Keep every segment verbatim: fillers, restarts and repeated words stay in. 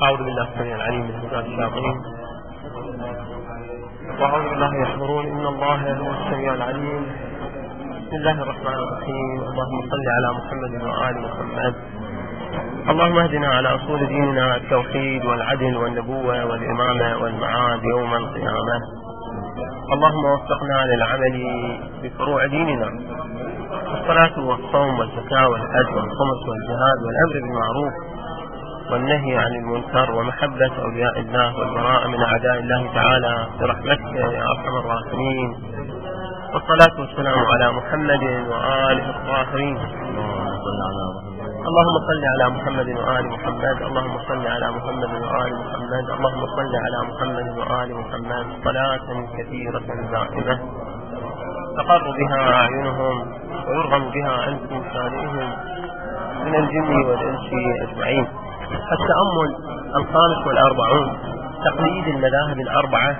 أعوذ بالله السميع العليم من همزات الشياطين وأعوذ بالله يحضرون إن الله هو السميع العليم. بسم الله الرحمن الرحيم. اللهم صل على محمد وآل محمد. اللهم اهدنا على أصول ديننا التوحيد والعدل والنبوة والإمامة والمعاد يوم القيامة. اللهم وفقنا للعمل بفروع ديننا، الصلاة والصوم والزكاة والحج والخمس والجهاد والأمر بالمعروف والنهي عن المنكر ومحبة أولياء الله والبراءة من أعداء الله تعالى برحمتك يا أرحم الراحمين. والصلاة والسلام على محمد وآله الطاهرين. اللهم صل على محمد وآل محمد. اللهم صل على محمد وآل محمد. اللهم صل على محمد وآل محمد صلاة كثيرة دائمة تقر بها أعينهم ويرغم بها أنف لسانهم من الجن والإنس أجمعين. التأمل الخامس والأربعون: تقليد المذاهب الأربعة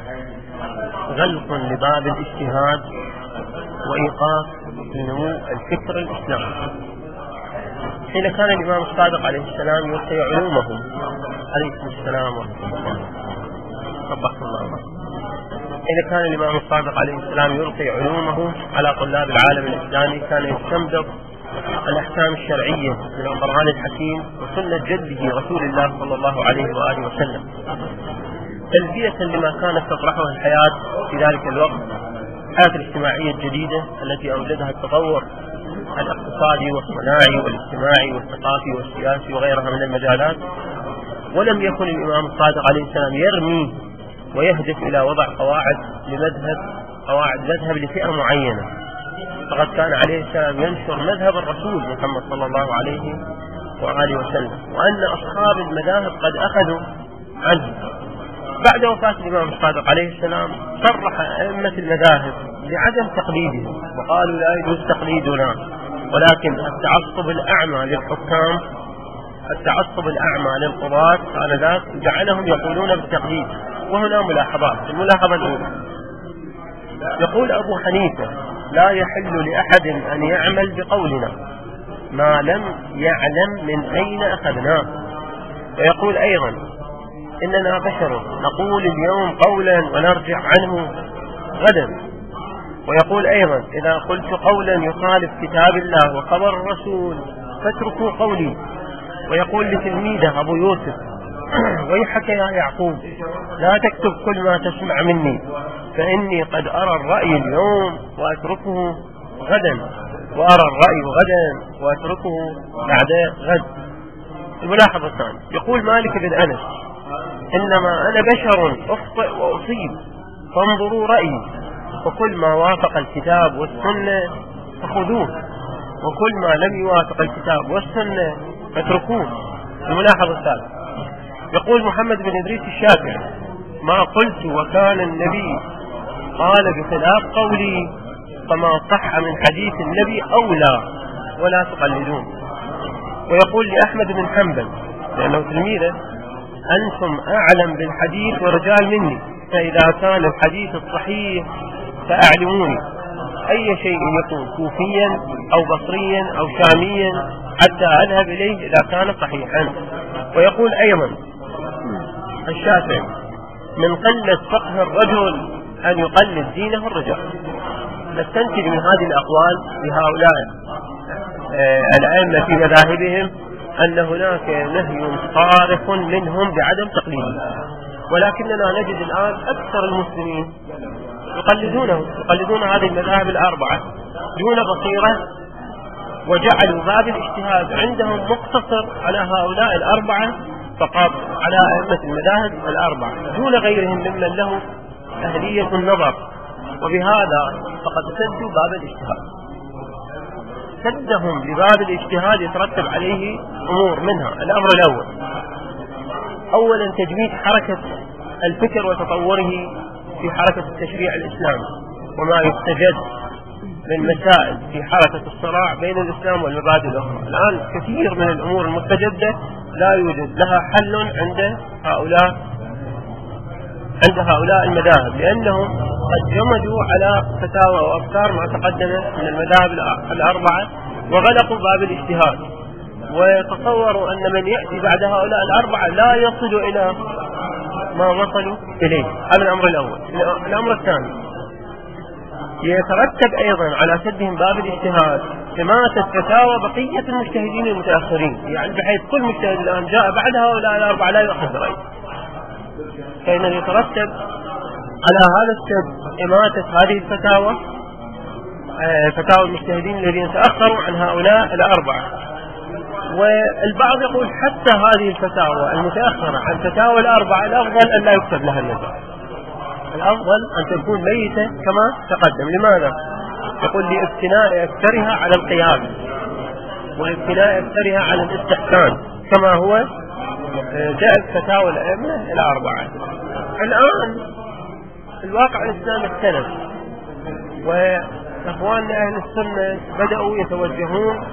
غلق لباب الاجتهاد وإيقاف لنمو الفكر الإسلامي. حين كان الإمام الصادق عليه السلام يلقي علومه عليكم السلام ورحمة الله صبحكم الله. حين كان الإمام الصادق عليه السلام يلقي علومه على طلاب العالم الإسلامي كان يستنبط الأحكام الشرعية من القرآن الحكيم وسنة جده رسول الله صلى الله عليه وآله وسلم، تلبية لما كانت تطرحه الحياة في ذلك الوقت، الحياة الاجتماعية الجديدة التي أوجدها التطور الاقتصادي والصناعي والاجتماعي والثقافي والسياسي وغيرها من المجالات. ولم يكن الإمام الصادق عليه السلام يرمي ويهدف إلى وضع قواعد لمذهب قواعد مذهب لفئة معينة، فقد كان عليه السلام ينشر مذهب الرسول محمد صلى الله عليه وآله وسلم، وأن أصحاب المذاهب قد أخذوا عنه. بعد وفاة الإمام الصادق عليه السلام صرح أئمة المذاهب بعدم تقليدهم وقالوا لا يجوز تقليدنا، ولكن التعصب الأعمى للحكام التعصب الأعمى للقضاة آنذاك جعلهم يقولون بالتقليد. وهنا ملاحظات. الملاحظة الأولى: يقول أبو حنيفة لا يحل لأحد أن يعمل بقولنا ما لم يعلم من أين أخذناه. ويقول أيضا إننا بشر نقول اليوم قولا ونرجع عنه غدا. ويقول أيضا إذا قلت قولا يخالف كتاب الله وخبر الرسول فاتركوا قولي. ويقول لتلميذه أبو يوسف: ويحك يا يعقوب لا تكتب كل ما تسمع مني فإني قد أرى الرأي اليوم وأتركه غدا، وأرى الرأي غدا وأتركه بعد غد. الملاحظة الثانية: يقول مالك بن أنس: إنما أنا بشر أخطئ وأصيب فانظروا رأيي، وكل ما وافق الكتاب والسنة فخذوه وكل ما لم يوافق الكتاب والسنة فاتركوه. الملاحظة الثالثة: يقول محمد بن إدريس الشافعي: ما قلت وكان النبي قال بخلاف قولي فما صح من حديث النبي أولى ولا تقلدون. ويقول لأحمد بن حنبل لأنه تلميذه: أنتم أعلم بالحديث ورجال مني، فإذا كان الحديث الصحيح فأعلموني أي شيء يكون كوفيا أو بصريا أو شاميا حتى أذهب إليه إذا كان صحيحا. ويقول أيضا الشافعي: من قلة فقه الرجل أن يقلد دينه الرجال. نستنتج من هذه الأقوال لهؤلاء الأئمة في مذاهبهم أن هناك نهي صارخ منهم بعدم تقليده، ولكننا نجد الآن أكثر المسلمين يقلدونه يقلدون هذه المذاهب الأربعة دون بصيرة، وجعلوا باب الاجتهاد عندهم مقتصر على هؤلاء الأربعة فقط، على أئمة المذاهب الأربعة دون غيرهم ممن له أهلية النظر. وبهذا فقد سدوا باب الاجتهاد. سدهم لباب الاجتهاد يترتب عليه أمور، منها الأمر الأول: أولا تجميد حركة الفكر وتطوره في حركة التشريع الإسلامي، وما يستجد من مسائل في حركة الصراع بين الإسلام والمبادئ الأخرى. الآن كثير من الأمور المستجدة لا يوجد لها حل عند هؤلاء عند هؤلاء المذاهب، لأنهم قد جمدوا على فتاوى وأفكار ما تقدم من المذاهب الأربعة وغلقوا باب الاجتهاد. ويتصوروا أن من يأتي بعد هؤلاء الأربعة لا يصل إلى ما وصلوا إليه. هذا الأمر الأول. الأمر الثاني، يترتب أيضا على سدهم باب الاجتهاد حماية فتاوى بقية المجتهدين المتأخرين، يعني بحيث كل مجتهد الآن جاء بعد هؤلاء الأربعة لا يؤخذ برأيه، فإن يترتب على هذا السد إماتة هذه الفتاوى، فتاوى المجتهدين الذين تأخروا عن هؤلاء الأربعة. والبعض يقول حتى هذه الفتاوى المتأخرة عن فتاوى الأربعة الأفضل أن لا يكتب لها النزاع، الأفضل أن تكون ميتة كما تقدم. لماذا؟ يقول لابتناء أكثرها على القياس وابتناء أكثرها على الاستحسان كما هو جاء فتاوى الأئمة الأربعة. الآن الواقع الإسلامي اختلف، وإخواننا أهل السنة بدأوا يتوجهون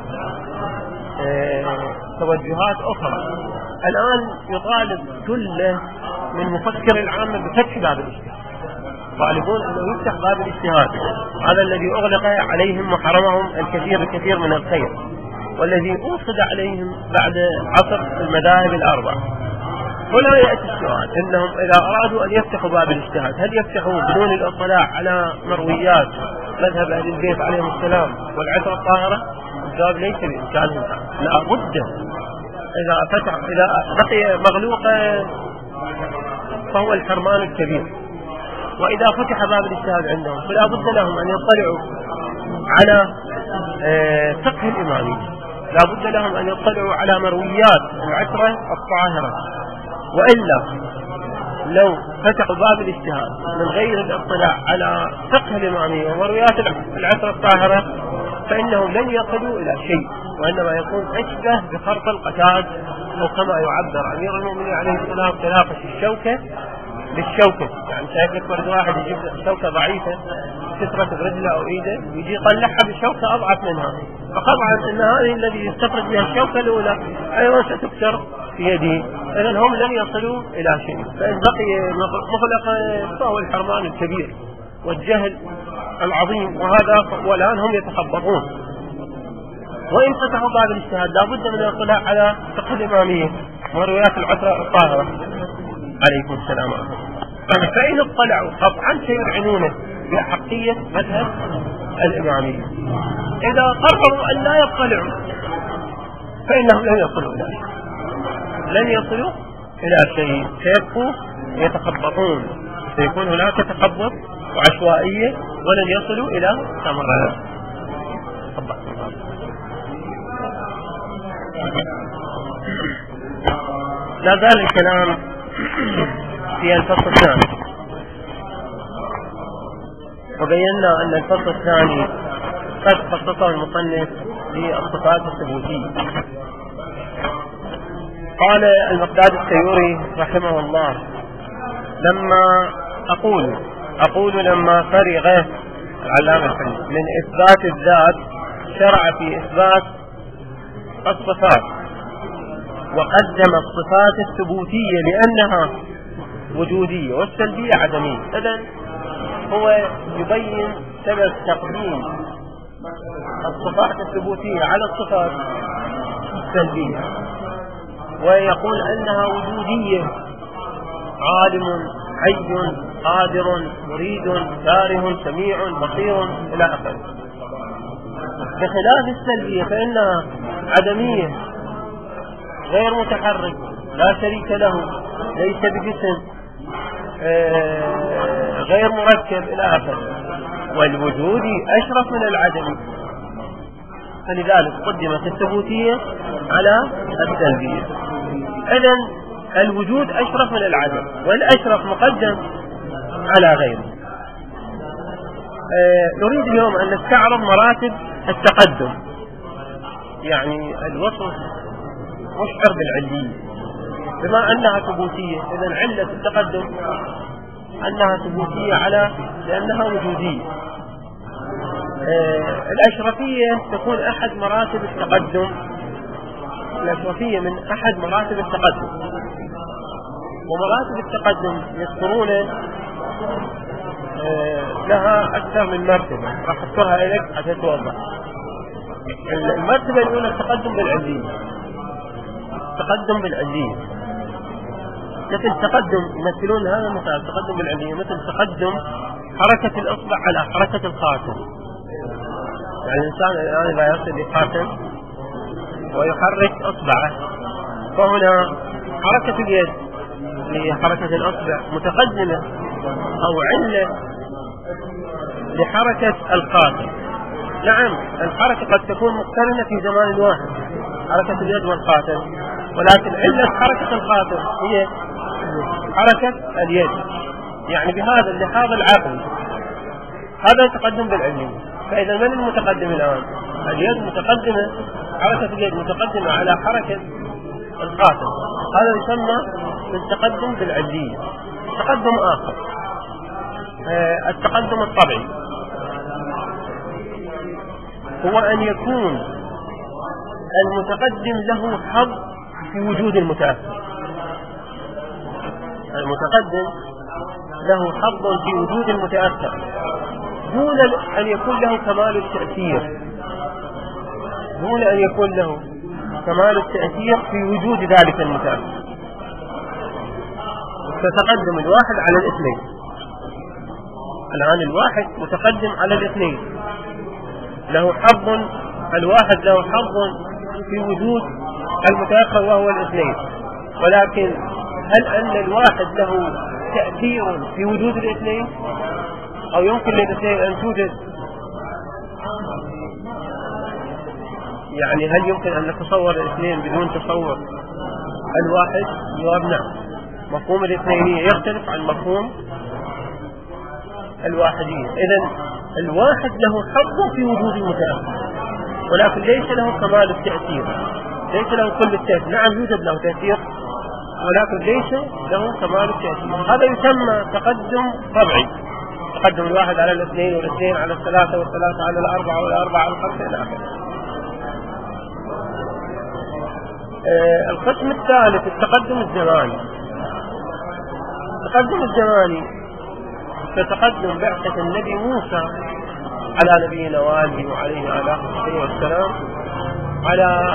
توجهات أخرى. الآن يطالب كل من مفكر العامة بفتح باب الاجتهاد، يطالبون أنه يفتح باب الاجتهاد، هذا الذي أغلق عليهم وحرمهم الكثير الكثير من الخير، والذي أوصد عليهم بعد عصر المذاهب الأربع. هنا يأتي السؤال، إنهم إذا أرادوا أن يفتحوا باب الاجتهاد هل يفتحوا بدون الاطلاع على مرويات مذهب أهل البيت عليهم السلام والعترة الطاهرة؟ الجواب ليس بإمكانهم، لا بد إذا فتح إذا بقي مغلوقا فهو الحرمان الكبير. وإذا فتح باب الاجتهاد عندهم فلا بد لهم أن يطلعوا على فقه الإمامي، لا بد لهم أن يطلعوا على مرويات العترة الطاهرة، وإلا لو فتحوا باب الاجتهاد من غير الاطلاع على فقه الإمامي ومرويات العترة الطاهرة فإنهم لن يصلوا إلى شيء، وإنما يكون أشبه بخرط القتاد، أو كما يعبر أمير المؤمنين عليه السلام تناقش الشوكة بالشوكة. يعني شايف لك ورد واحد يجيب شوكة ضعيفة تفرد برجله أو إيده ويجي يطلعها بشوكة أضعف منها، فطبعا أن هذه الذي يستفرد بها الشوكة الأولى أيضا ستكسر في يده، إذن هم لن يصلوا إلى شيء. فإن بقي مغلقا فهو الحرمان الكبير والجهل العظيم، وهذا والآن هم يتخبطون. وإن فتحوا باب الاجتهاد لا بد من الاطلاع على فقه الإمامية وروايات العترة الطاهرة عليكم السلام. فإن اطلعوا قطعا سيذعنونه بحقية مذهب الإمامية. إذا قرروا أن لا يطلعوا فإنهم لن يصلوا إلى شيء، لن يصلوا إلى شيء، سيبقوا يتخبطون، سيكون هناك تخبط وعشوائية ولن يصلوا إلى ثمرة. لا زال الكلام في الفصل الثاني، وبينا أن الفصل الثاني قد خصصه المصنف للصفات الثبوتية. قال المقداد السيوري رحمه الله: لما أقول أقول لما فرغ العلامة الحديث من إثبات الذات شرع في إثبات الصفات، وقدم الصفات الثبوتية لأنها وجودية والسلبية عدمية. إذن هو يبين سبب تقديم الصفات الثبوتية على الصفات السلبية، ويقول أنها وجودية، عالم، حي، قادر، مريد، كاره، سميع، بصير إلى آخره. بخلاف السلبية فإنها عدمية، غير متحرك، لا شريك له، ليس بجسم، آه غير مركب إلى آخره. والوجود أشرف من العدم، فلذلك قدمت الثبوتية على السلبية. إذن الوجود أشرف من العدم، والأشرف مقدم على غيره. آه نريد اليوم أن نستعرض مراتب التقدم، يعني الوصف مشعر بالعلية، بما أنها ثبوتية إذن علة التقدم أنها ثبوتية على لأنها وجودية. آه الأشرفية تكون أحد مراتب التقدم، الأشرفية من أحد مراتب التقدم. ومراتب التقدم يذكرون آه لها أكثر من مرتبة، راح أذكرها لك حتى توضح. المرتبة الأولى التقدم بالعلية، التقدم بالعلية، مثل تقدم يمثلون هذا المثال التقدم بالعلية مثل تقدم حركة الإصبع على حركة الخاتم. يعني الإنسان الآن إذا يرسل لخاتم ويحرك إصبعه، فهنا حركة اليد لحركة الإصبع متقدمة أو علة لحركة الخاتم. نعم الحركة قد تكون مقترنة في زمان واحد، حركة اليد والخاتم، ولكن علة حركة الخاتم هي حركة اليد. يعني بهذا اللحاظ العقلي هذا التقدم بالعلم. فإذا من المتقدم الآن؟ اليد متقدمة، حركة اليد متقدمة على حركة الخاتم، هذا يسمى التقدم بالعلية. تقدم آخر آه التقدم الطبيعي، هو أن يكون المتقدم له حظ في وجود المتأخر. المتقدم له حظ في وجود المتأخر دون أن يكون له كمال التأثير، دون أن يكون له كمال التأثير في وجود ذلك المتأخر. فتقدم الواحد على الاثنين، الآن الواحد متقدم على الاثنين، له حظ، الواحد له حظ في وجود المتأخر وهو الاثنين، ولكن هل أن الواحد له تأثير في وجود الاثنين أو يمكن للاثنين أن توجد؟ يعني هل يمكن أن نتصور الاثنين بدون تصور الواحد؟ جواب نعم. مفهوم الاثنينية يختلف عن مفهوم الواحدية. إذن الواحد له حظ في وجود المتأخر، ولكن ليس له كمال التأثير، ليس له كل التأثير. نعم يوجد له تأثير ولكن ليس له كمال التأثير. هذا يسمى تقدم طبعي، تقدم الواحد على الاثنين والاثنين على الثلاثة والثلاثة على الأربعة والأربعة على الخمسة إلى آخره. آه القسم الثالث التقدم الزماني. التقدم الزماني كتقدم بعثة النبي موسى على نبينا وآله وعليه وعلى آله والسلام على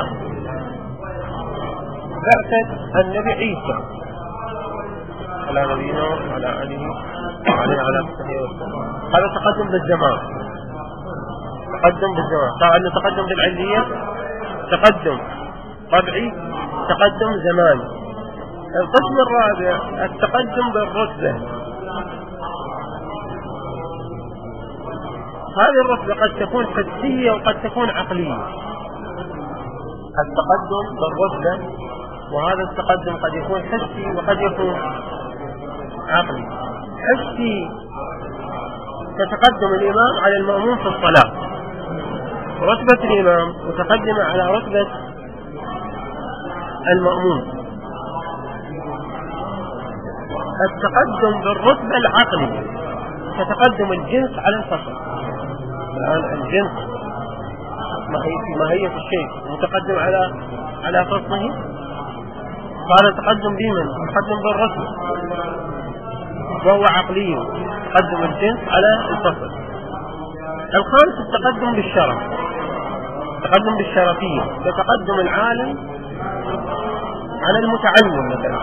بعثة النبي عيسى على نبينا وعلى آله وعليه وعلى آله والسلام. هذا تقدم بالزمان، تقدم بالزمان. طبعا تقدم بالعلية، تقدم طبعي، تقدم زماني. القسم الرابع التقدم بالرتبة. هذه الرتبة قد تكون حسية وقد تكون عقلية. التقدم بالرتبة، وهذا التقدم قد يكون حسي وقد يكون عقلي. حسي تتقدم الإمام على المأموم في الصلاة، رتبة الإمام متقدمة على رتبة المأموم. التقدم بالرتبة العقلي تتقدم الجنس على الفصل. الآن الجنس ماهية الشيء متقدم على على فصله، هذا تقدم بمن؟ تقدم بالرتبة وهو عقلي، تقدم الجنس على الفصل. الخامس التقدم بالشرف، تقدم بالشرفية، تتقدم العالم على المتعلم مثلا،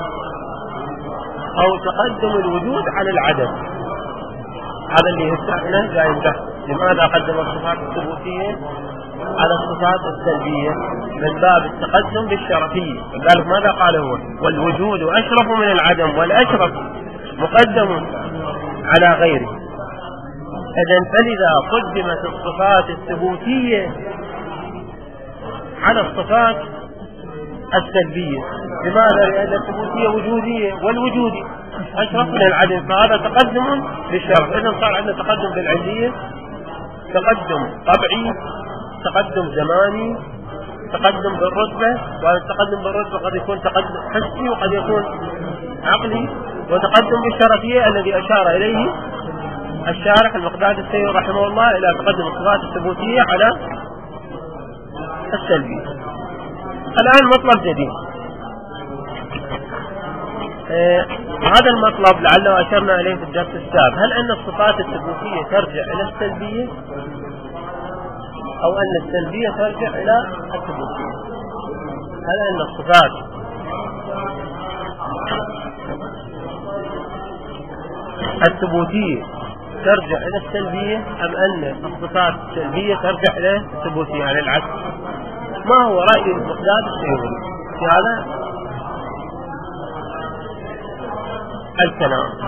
أو تقدم الوجود على العدم. هذا اللي يهتمنا جاي بحث. لماذا قدم الصفات الثبوتية على الصفات السلبية؟ من باب التقدم بالشرفية. لذلك ماذا قال هو؟ والوجود أشرف من العدم، والأشرف مقدم على غيره. إذن فلذا قدمت الصفات الثبوتية على الصفات السلبية. لماذا؟ لأن الثبوتية وجودية والوجود أشرف من العدم، فهذا تقدم بالشرف. إذن صار عندنا تقدم بالعلية، تقدم طبعي، تقدم زماني، تقدم بالرتبة. وهذا التقدم بالرتبة قد يكون تقدم حسي وقد يكون عقلي، وتقدم بالشرفية الذي أشار إليه الشارح المقداد السيد رحمه الله إلى تقدم الصفات الثبوتية على السلبية. الآن مطلب جديد. آه هذا المطلب لعله أشرنا إليه في الدرس السابق. هل أن الصفات الثبوتية ترجع إلى السلبية أو أن السلبية ترجع إلى الثبوتية؟ هل أن الصفات الثبوتية ترجع إلى السلبية أم أن الصفات السلبية ترجع إلى الثبوتية على العكس؟ ما هو رأي المقداد السيوري في هذا الكلام؟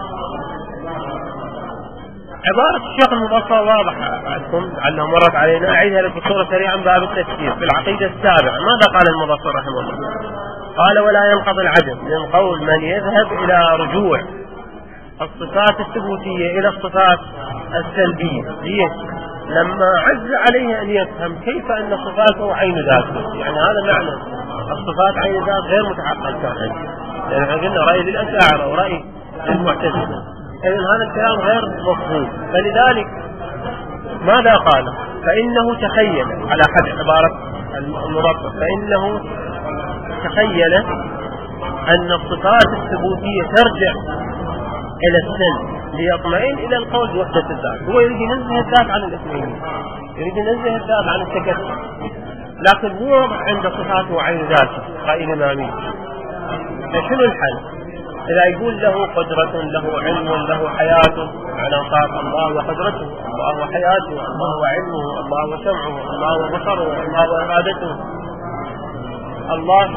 عبارة الشيخ المبصر واضحة عندكم لعلها مرت علينا، أعيدها لك بصورة سريعة من باب التفسير. في العقيدة السابعة ماذا قال المبصر رحمه الله؟ قال: ولا ينقضي العدم من قول من يذهب إلى رجوع الصفات الثبوتية إلى الصفات السلبية. ليش؟ لما عز عليه أن يفهم كيف أن صفاته عين ذاته، يعني هذا معنى الصفات عين ذات غير متحقق كان، لأن احنا قلنا رأي للأشاعرة ورأي للمعتزلة، إذن هذا الكلام غير مفهوم. فلذلك ماذا قال؟ فإنه تخيل على حد عبارة المربط، فإنه تخيل أن الصفات الثبوتية ترجع إلى السلب ليطمئن إلى القول بوحدة الذات. هو يريد ينزه الذات عن الاثنين، يريد ينزه الذات عن التكتل، لكن مو عند صفاته وعين ذاته قائل نامي. فشنو الحل؟ إذا يقول له قدرة، له علم، له حياته، على صار الله وقدرته، الله وحياته، الله وعلمه، الله وسمعه، الله وبصره، الله وإرادته، الله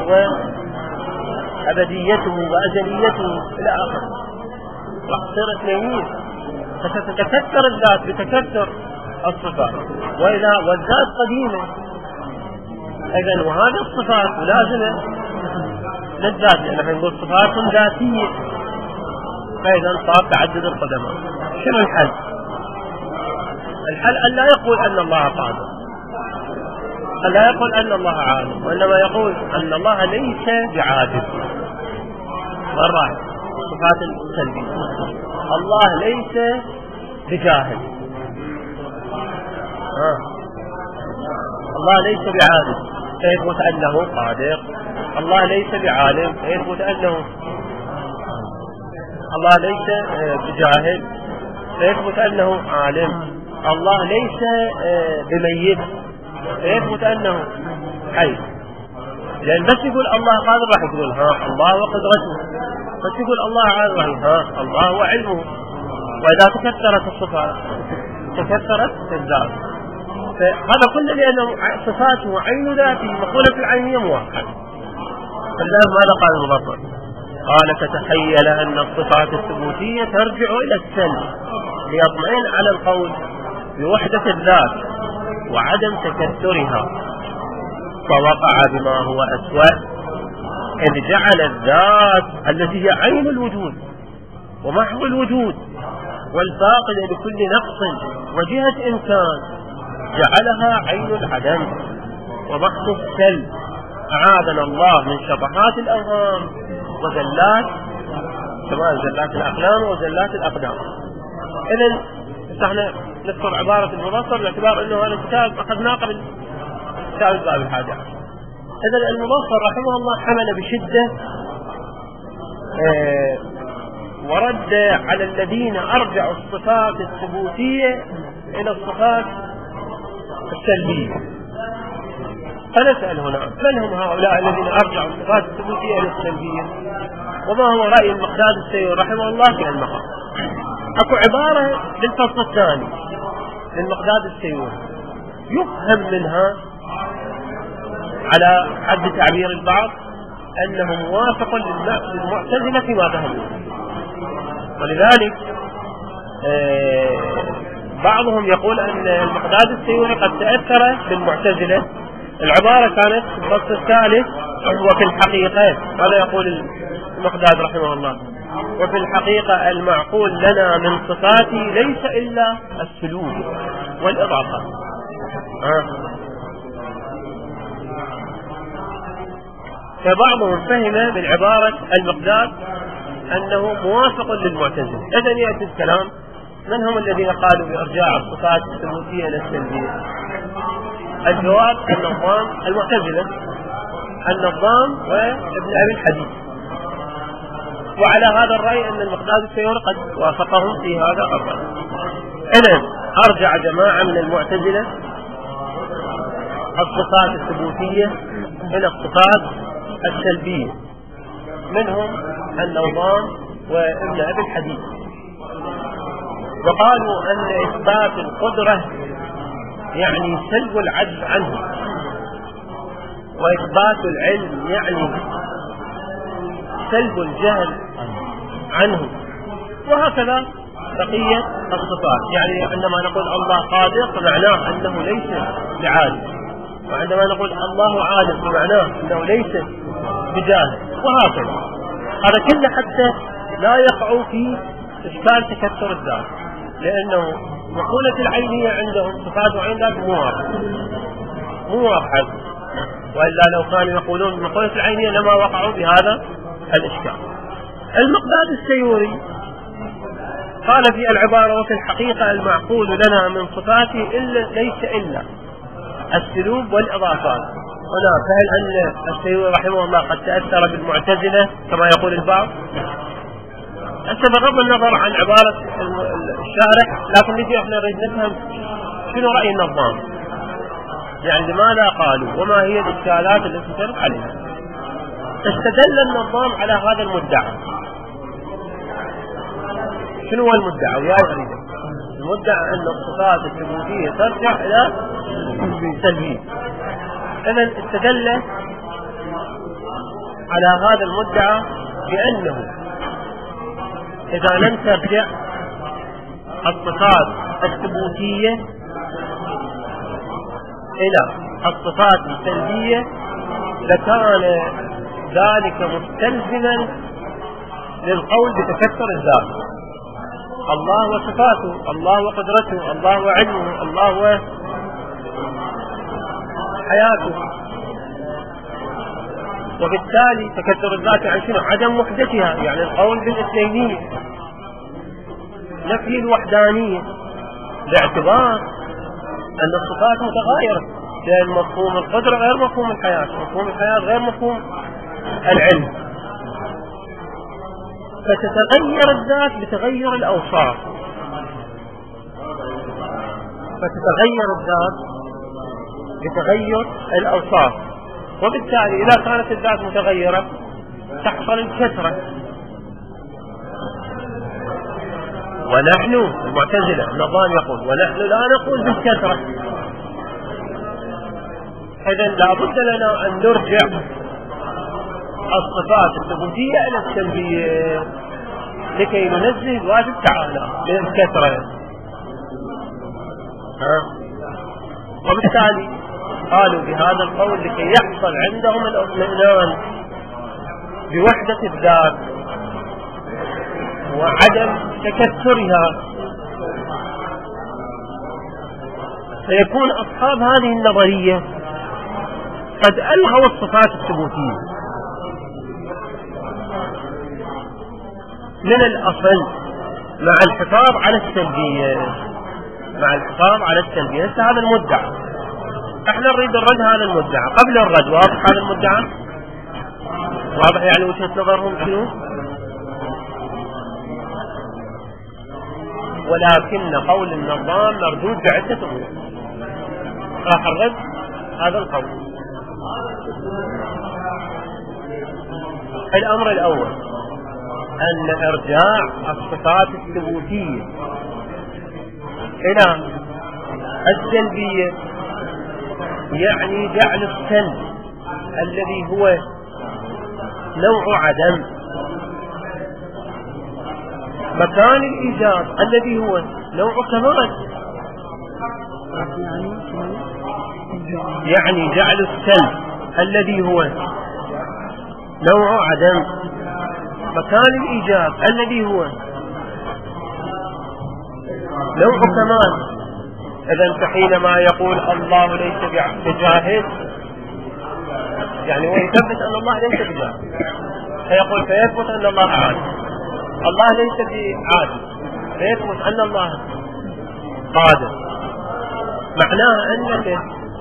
وأبديته وأزليته إلى آخره، راح تصير اثنين، فتتكثر الذات بتكثر الصفات. وإذا والذات قديمة إذن وهذه الصفات ملازمة للذات، لأن احنا نقول صفات ذاتية، فإذا صار تعدد القدماء. شنو الحل؟ الحل أن لا يقول أن الله قادر، أن لا يقول أن الله عالم، وإنما يقول أن الله ليس بعاجز. مرة الصفات السلبية، الله ليس بجاهل، آه. الله ليس بعاجز فيثبت أنه قادر، الله ليس بعالم فيثبت أنه، الله ليس بجاهل فيثبت أنه عالم، الله ليس بميت فيثبت أنه حي. لأن بس يقول الله قادر راح يقول ها الله وقدرته، بس يقول الله عالم ها الله وعلمه. وإذا تكثرت الصفات تكثرت الذات، فهذا كله لأنه صفاته عين ذاته مقولة العينية موحد. فالآن ماذا قال المبصر؟ قال: فتخيل أن الصفات الثبوتية ترجع إلى السلب ليطمئن على القول بوحدة الذات وعدم تكثرها، فوقع بما هو أسوأ، إذ جعل الذات التي هي عين الوجود ومحو الوجود والفاقدة لكل نقص وجهة إمكان، جعلها عين العدم ومحو السلب. أعاذنا الله من شطحات الأوهام وزلات، كمان زلات الأقلام وزلات الأقدام. إذن نحن نذكر عبارة المبصر باعتبار أنه هذا الكتاب أخذناه قبل كتاب الباب الحادي عشر. إذن المبصر رحمه الله حمل بشدة آه ورد على الذين أرجعوا الصفات الثبوتية إلى الصفات السلبية. فنسأل هنا: من هم هؤلاء الذين أرجعوا الصفات الثبوتية إلى السلبية؟ وما هو رأي المقداد السيوري رحمه الله في المقام؟ أكو عبارة بالفصل الثاني للمقداد السيوري يفهم منها على حد تعبير البعض أنه موافق للمعتزلة فيما ذهبوا، ولذلك بعضهم يقول أن المقداد السيوري قد تأثر بالمعتزلة. العبارة كانت في الفصل الثالث: وفي الحقيقة، هذا يقول المقداد رحمه الله، وفي الحقيقة المعقول لنا من صفاتي ليس إلا السلوك والإضافة. آه. فبعضهم فهم من عبارة المقداد أنه موافق للمعتزلة. إذن يأتي الكلام: من هم الذين قالوا بإرجاع الصفات الثبوتية إلى السلبية؟ الجواب: النظام المعتزلة، النظام وابن أبي الحديث. وعلى هذا الرأي أن المقداد السيوري قد وافقهم في هذا الرأي. إذن أرجع جماعة من المعتزلة الصفات الثبوتية إلى الصفات السلبية، منهم النظام وابن أبي الحديث، وقالوا أن إثبات القدرة يعني سلب العجز عنه، وإثبات العلم يعني سلب الجهل عنه، وهكذا بقية الصفات. يعني عندما نقول الله قادر فمعناه أنه ليس بعالم، وعندما نقول الله عالم فمعناه أنه ليس بجاهل، وهكذا. هذا كله حتى لا يقعوا في إشكال تكثر الذات، لأنه مقولة العينية عندهم صفات وعين ذات مو واضحة مو واضحة، وإلا لو كانوا يقولون مقولة العينية لما وقعوا بهذا الإشكال. المقداد السيوري قال في العبارة: وفي الحقيقة المعقول لنا من صفاته إلا ليس إلا السلوب والإضافات. هنا فهل أن السيوري رحمه الله قد تأثر بالمعتزلة كما يقول البعض؟ أنت بغض النظر عن عبارة الشارح، لكن نجي احنا نريد نفهم شنو رأي النظام، يعني لماذا قالوا وما هي الإشكالات التي ترد عليها. استدل النظام على هذا المدعى. شنو هو المدعى؟ ويا أريد المدعى أن الصفات الثبوتية ترجع إلى سلبية. إذن استدل على هذا المدعى بأنه إذا لم ترجع الصفات الثبوتية إلى الصفات السلبية لكان ذلك مستلزما للقول بتكثر الذات. الله وصفاته، الله وقدرته، الله وعلمه، الله وحياته، وبالتالي تكثر الذات عن شنو؟ عدم وحدتها، يعني القول بالاثنينية، نفي الوحدانية، باعتبار أن الصفات متغايرة، لأن مفهوم القدرة غير مفهوم الحياة، مفهوم الحياة غير مفهوم العلم، فتتغير الذات بتغير الأوصاف، فتتغير الذات بتغير الأوصاف، وبالتالي إذا كانت الذات متغيرة تحصل الكثرة. ونحن المعتزلة النظام يقول ونحن لا نقول بالكثرة. إذن لا بد لنا أن نرجع الصفات الثبوتية إلى السلبية لكي ننزه الواجب تعالى من الكثرة. وبالتالي قالوا بهذا القول لكي يحصل عندهم الاطمئنان بوحدة الذات وعدم تكثرها، فيكون أصحاب هذه النظرية قد ألغوا الصفات الثبوتية من الأصل مع الحفاظ على السلبية، مع الحفاظ على السلبية. هذا المدعى احنا نريد الرد هذا المدعى. قبل الرد واضح هذا المدعى؟ واضح يعني وجهة نظرهم شنو؟ ولكن قول النظام مردود بعدة أمور. راح الرد هذا القول. الأمر الأول أن إرجاع الصفات الثبوتية إلى السلبية يعني جعل السلب الذي هو نوع عدم مكان الإيجاد الذي هو نوع كمال، يعني جعل السلب الذي هو نوع عدم مكان الإيجاد الذي هو نوع كمال. إذن فحينما يقول الله ليس بجاهل يعني هو يثبت أن الله ليس بجاهل، فيقول فيثبت أن الله عالم. الله ليس بعادل فيثبت أن الله قادر. معناه أنك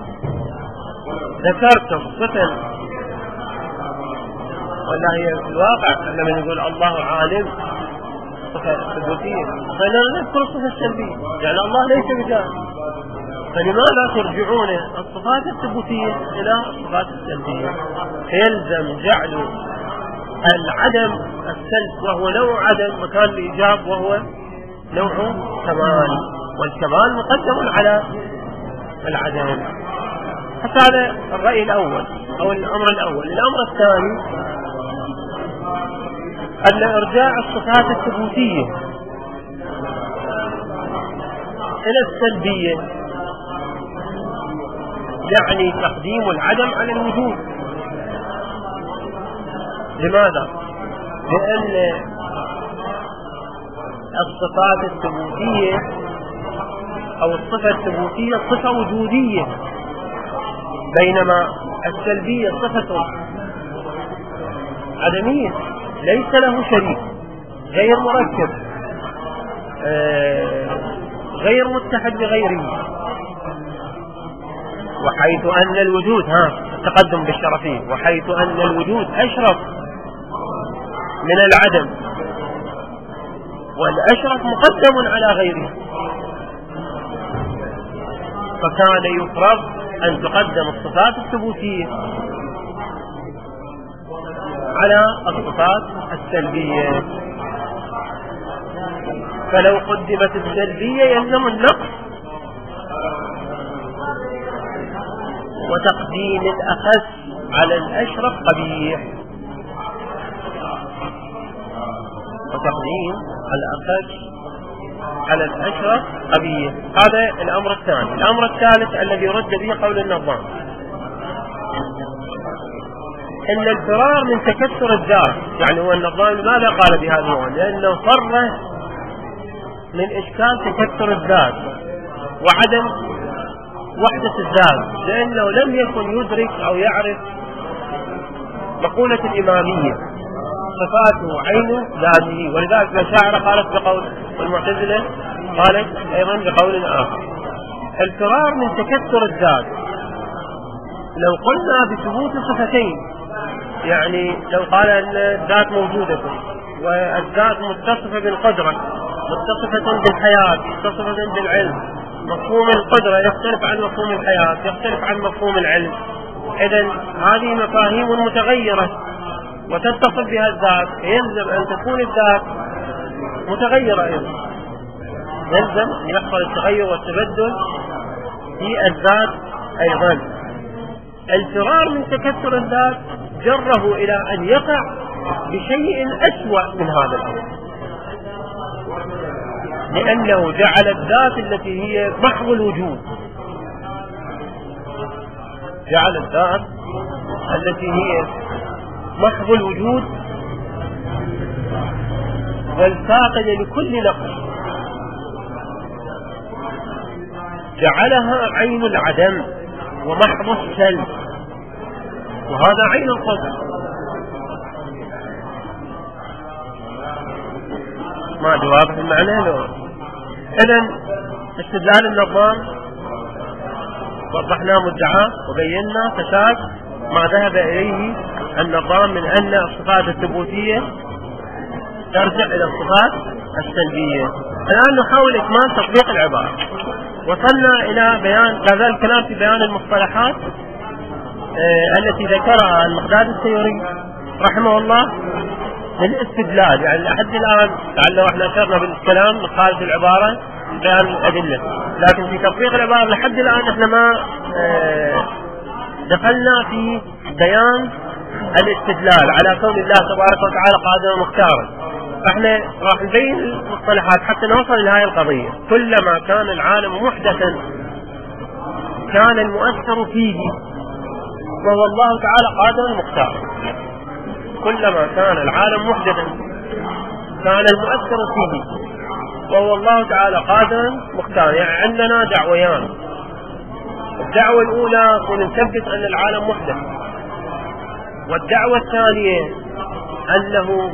ذكرت صفة، ولا هي في الواقع لما نقول الله عالم صفة ثبوتية فلا نذكر الصفة السلبية، يعني الله ليس بجاهل. فلماذا ترجعون الصفات الثبوتية إلى الصفات السلبية؟ فيلزم جعل العدم السلب وهو نوع عدم مكان الإيجاب وهو نوع كمال، والكمال مقدم على العدم. حتى هذا الرأي الأول أو الأمر الأول. الأمر الثاني أن إرجاع الصفات الثبوتية إلى السلبية يعني تقديم العدم على الوجود. لماذا؟ لأن الصفات الثبوتية أو الصفة الثبوتية صفة وجودية، بينما السلبية صفة عدمية، ليس له شريك، غير مركب، آه غير متحد بغيره. وحيث أن الوجود ها التقدم بالشرفين، وحيث أن الوجود أشرف من العدم، والأشرف مقدم على غيره، فكان يفرض أن تقدم الصفات الثبوتية على الصفات السلبية. فلو قدمت السلبية يلزم النقص وتقديم الأخس على الأشرف قبيح، وتقديم الأخس على الأشرف قبيح. هذا الأمر الثاني. الأمر الثالث الذي رد به قول النظام إن الفرار من تكسر الذات، يعني هو النظام لماذا قال بهذا النوع؟ لأنه فر من إشكال تكسر الذات وعدم وحدة الذات، لأنه لم يكن يدرك أو يعرف مقولة الإمامية صفاته عين ذاته. ولذلك الأشاعرة قالت بقول، والمعتزلة قالت أيضا بقول آخر. الفرار من تكسر الذات، لو قلنا بثبوت صفتين، يعني لو قال أن الذات موجودة والذات متصفة بالقدرة، متصفة بالحياة، متصفة بالعلم، مفهوم القدرة يختلف عن مفهوم الحياة، يختلف عن مفهوم العلم، إذن هذه مفاهيم متغيرة وتتصف بها الذات، يلزم أن تكون الذات متغيرة أيضا، يلزم أن يحصل التغير والتبدل في الذات أيضا. الفرار من تكسر الذات جره إلى أن يقع بشيء أسوأ من هذا الأمر، لأنه جعل الذات التي هي محض الوجود، جعل الذات التي هي محض الوجود والفاقدة لكل نقص، جعلها عين العدم ومحض السلب، وهذا عين القدر. ما جواب المعنى له. إذن استدلال النظام وضحنا مدعاه وبينا فساد ما ذهب إليه النظام من أن الصفات الثبوتية ترجع إلى الصفات السلبية. الآن نحاول إكمال تطبيق العبارة. وصلنا إلى بيان هذا الكلام في بيان المصطلحات آه التي ذكرها المقداد السيوري رحمه الله للاستدلال، يعني لحد الآن لعله احنا أشرنا بالكلام من خارج العبارة بيان الأدلة، لكن في تطبيق العبارة لحد الآن احنا ما آه دخلنا في بيان الاستدلال على كون الله تبارك وتعالى قادرا مختارا. فاحنا راح نبين المصطلحات حتى نوصل لهذه القضية. كلما كان العالم محدثا كان المؤثر فيه وهو الله تعالى قادرا مختارا. كلما كان العالم محدثا كان المؤثر فيه وهو الله تعالى قادرا مختارا. يعني عندنا دعويان. الدعوة الأولى نثبت أن العالم محدث، والدعوة الثانية أنه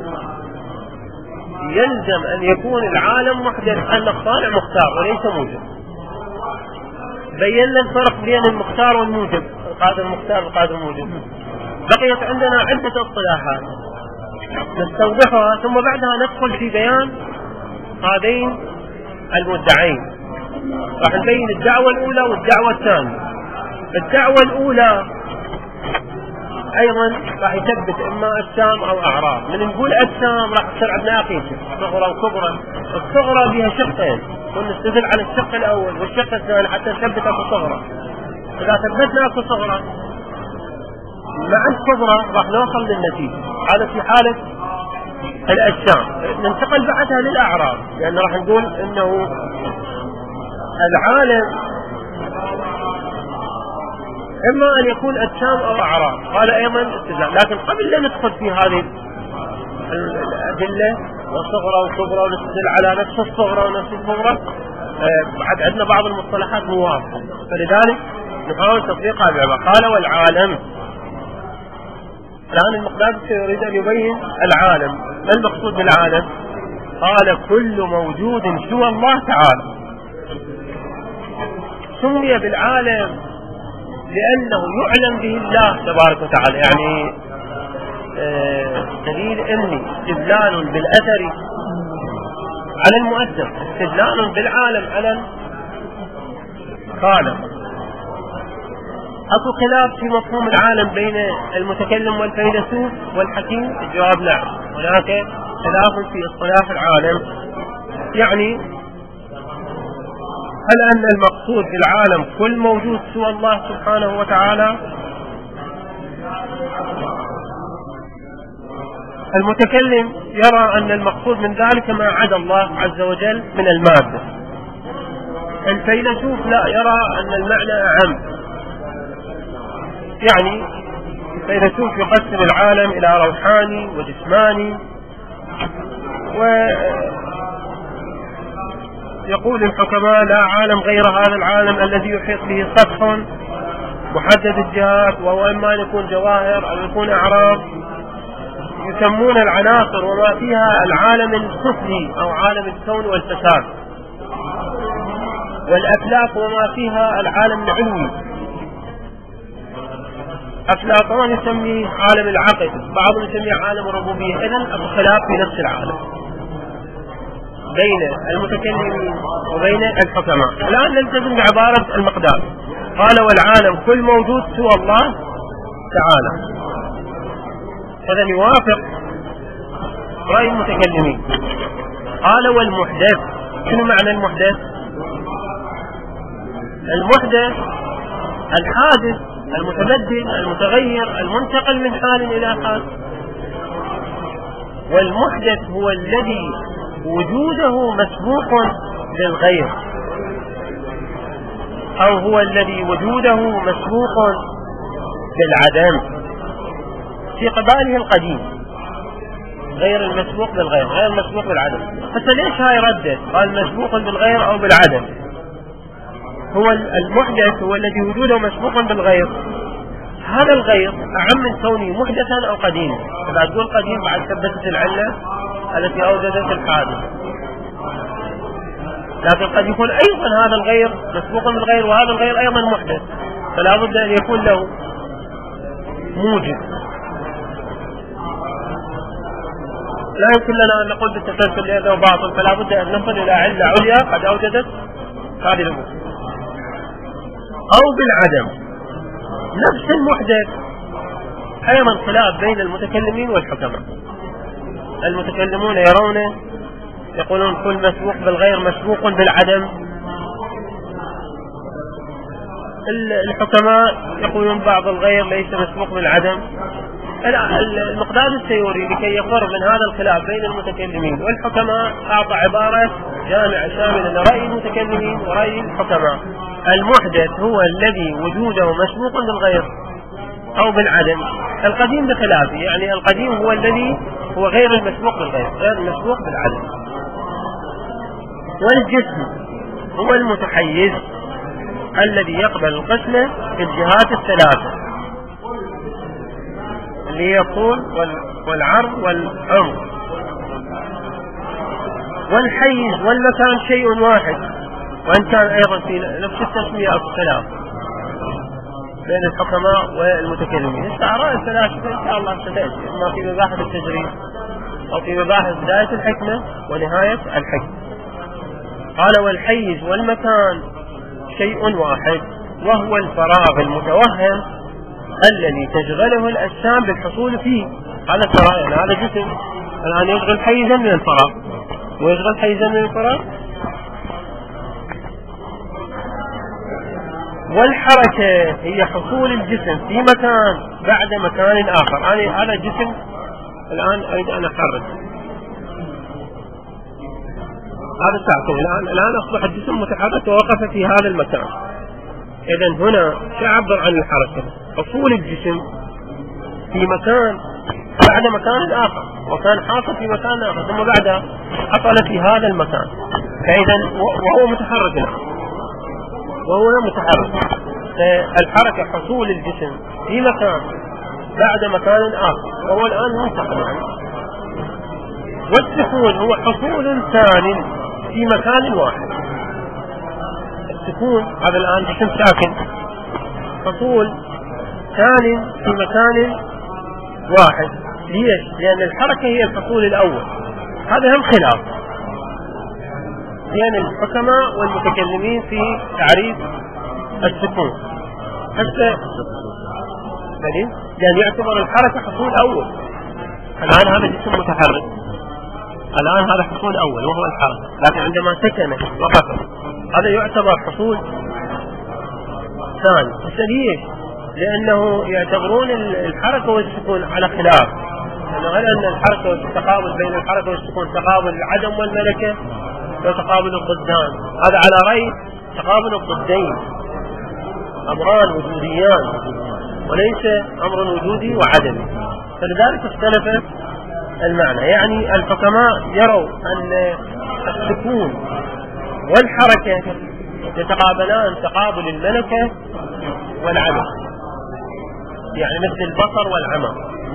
يلزم أن يكون العالم محدث، أن الصانع مختار وليس موجب. بينا الفرق بين المختار والموجب، القادر المختار والقادر الموجب. بقيت عندنا عدة اصطلاحات نستوضحها ثم بعدها ندخل في بيان هذين المدعين. راح نبين الدعوة الأولى والدعوة الثانية. الدعوة الأولى أيضا راح يثبت إما أجسام أو أعراض. من نقول أجسام راح تصير عندنا عقيدة صغرى وكبرى. الصغرى بها شقين، ونستدل على الشق الأول والشق الثاني حتى نثبت أكو صغرى. إذا ثبتنا أكو صغرى مع الكبرى راح نوصل للنتيجة. هذا في حالة الأجسام. ننتقل بعدها للأعراض، لأن راح نقول إنه العالم إما أن يكون أجسام أو أعراض. هذا أيضا استدلال. لكن قبل لا ندخل في هذه الأدلة والصغرى والكبرى ونستدل على نفس الصغرى ونفس الكبرى، بعد عندنا بعض المصطلحات موافقة، فلذلك نحاول تطبيقها بعبارة. قال والعالم. الآن المقداد يريد أن يبين العالم. ما المقصود بالعالم؟ قال كل موجود سوى الله تعالى. سمي بالعالم لأنه يعلم به الله تبارك وتعالى. يعني دليل آه أني استدلال بالأثر على المؤثر، استدلال بالعالم على الخالق. أكو خلاف في مفهوم العالم بين المتكلم والفيلسوف والحكيم؟ الجواب نعم، هناك خلاف في اصطلاح العالم. يعني هل أن المقصود بالعالم كل موجود سوى الله سبحانه وتعالى؟ المتكلم يرى أن المقصود من ذلك ما عدا الله عز وجل من المادة. الفيلسوف لا، يرى أن المعنى أعم. يعني الفيلسوف يقسم العالم إلى روحاني وجسماني، ويقول الحكماء لا عالم غير هذا العالم الذي يحيط به سطح محدد الجهات، وهو إما أن يكون جواهر أو يكون أعراض. يسمون العناصر وما فيها العالم السفلي أو عالم الكون والفساد، والأفلاك وما فيها العالم العلوي. أفلاطون يسميه عالم العقل، بعضهم يسميه عالم الربوبية. إذن الخلاف في نفس العالم بين المتكلمين وبين الحكماء. الآن نلتزم بعبارة المقداد. قال والعالم كل موجود سوى الله تعالى. هذا يوافق رأي المتكلمين. قال والمحدث. شنو معنى المحدث؟ المحدث الحادث المتبدل المتغير المنتقل من حال إلى حال. والمحدث هو الذي وجوده مسبوق للغير، أو هو الذي وجوده مسبوق بالعدم في قباله القديم، غير المسبوق بالغير، غير المسبوق بالعدم. حتى ليش هاي ردت؟ قال مسبوق بالغير أو بالعدم. هو المحدث هو الذي وجوده مسبوق بالغير. هذا الغير أعم من كونه محدثا أو قديما. إذا تقول قديم بعد ثبتت العلة التي أوجدت الحادث، لكن قد يكون أيضا هذا الغير مسبوق بالغير، وهذا الغير أيضا محدث، فلا بد أن يكون له موجب. لا يمكن لنا أن نقول بالتسلسل لهذا باطل، فلا بد أن نصل إلى علة عليا قد أوجدت هذه الأمور. أو بالعدم. نفس المحدث أيضا خلاف بين المتكلمين والحكماء. المتكلمون يرونه يقولون كل مسبوق بالغير مسبوق بالعدم. الحكماء يقولون بعض الغير ليس مسبوق بالعدم. المقداد السيوري لكي يفر من هذا الخلاف بين المتكلمين والحكماء أعطى عبارة جامعة شاملة لرأي المتكلمين ورأي الحكماء. المحدث هو الذي وجوده مسبوق بالغير أو بالعدم. القديم بخلافه، يعني القديم هو الذي هو غير المسبوق بالغير، غير المسبوق بالعدم. والجسم هو المتحيز الذي يقبل القسمة في الجهات الثلاثة اللي هي الطول والعرض والعمق. والحيز والمكان شيء واحد، وإن كان أيضا في نفس التسمية أو الخلاف بين الحكماء والمتكلمين. الاستعراء الثلاثة إن شاء الله ستأتي، إما في مباحث التجريد أو في مباحث بداية الحكمة ونهاية الحكمة. قال والحيز والمكان شيء واحد، وهو الفراغ المتوهم الذي تشغله الأجسام بالحصول فيه. هذا ترى يعني هذا جسم الآن يشغل حيزا من الفراغ، ويشغل حيزا من الفراغ. والحركة هي حصول الجسم في مكان بعد مكان آخر. يعني هذا جسم الآن أريد أن أحرك، هذا ساعته الآن الآن أصبح الجسم متحرك ووقف في هذا المكان. إذن هنا يعبر عن الحركة حصول الجسم في مكان بعد مكان آخر، وكان حاصل في مكان آخر ثم بعد حصل في هذا المكان، فإذا وهو متحرك الآن، وهو متحرك. فالحركة حصول الجسم في مكان بعد مكان آخر، وهو الآن منتقل يعني. والسكون هو حصول ثاني في مكان واحد. السكون هذا الآن جسم ساكن، حصول ثاني في مكان واحد. ليش؟ لأن الحركة هي الحصول الأول. هذا هم خلاف بين الحكماء والمتكلمين في تعريف السكون. حتى لأن يعتبر الحركة حصول أول. الآن هذا جسم متحرك، الآن هذا حصول أول وهو الحركة، لكن عندما سكن وقف هذا يعتبر حصول ثاني. ليش؟ لأنه يعتبرون الحركة والسكون على خلاف. يعني غير أن الحركة والتقابل بين الحركة والسكون تقابل العدم والملكة وتقابل الضدان، هذا على رأي تقابل الضدين، أمران وجوديان وليس أمر وجودي وعدمي، فلذلك اختلف المعنى. يعني الحكماء يروا أن السكون والحركة يتقابلان تقابل الملكة والعمى، يعني مثل البصر والعمى.